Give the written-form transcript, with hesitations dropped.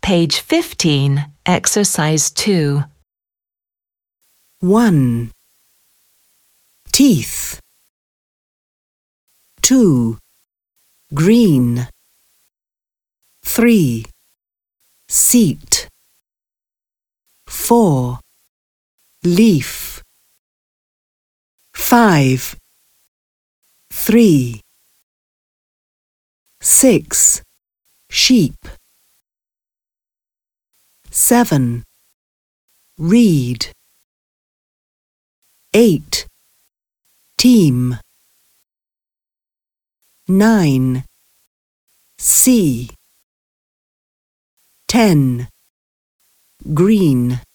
Page 15, Exercise 2. 1. Teeth. 2. Green. 3. Seat. 4. Leaf. 5. 3. 6. Sheep. 7. Read. 8. Team. 9. See. 10. Green.